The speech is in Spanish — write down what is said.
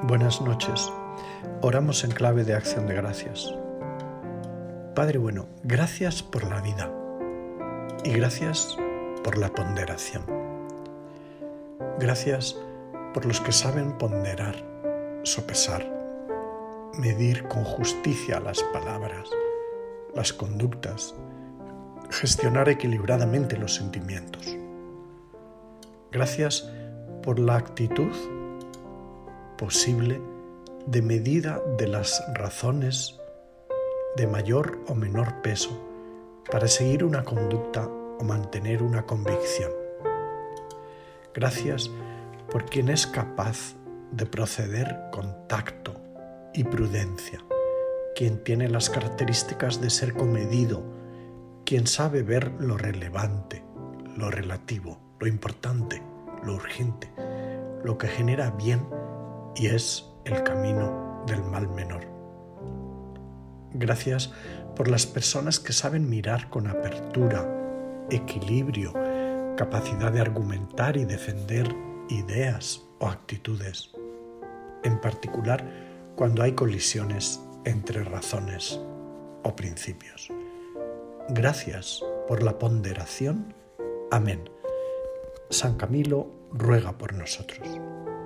Buenas noches. Oramos en clave de acción de gracias. Padre bueno, gracias por la vida y gracias por la ponderación. Gracias por los que saben ponderar, sopesar, medir con justicia las palabras, las conductas, gestionar equilibradamente los sentimientos. Gracias por la actitud posible de medida de las razones de mayor o menor peso para seguir una conducta o mantener una convicción. Gracias por quien es capaz de proceder con tacto y prudencia, quien tiene las características de ser comedido, quien sabe ver lo relevante, lo relativo, lo importante, lo urgente, lo que genera bien y es el camino del mal menor. Gracias por las personas que saben mirar con apertura, equilibrio, capacidad de argumentar y defender ideas o actitudes, en particular cuando hay colisiones entre razones o principios. Gracias por la ponderación. Amén. San Camilo ruega por nosotros.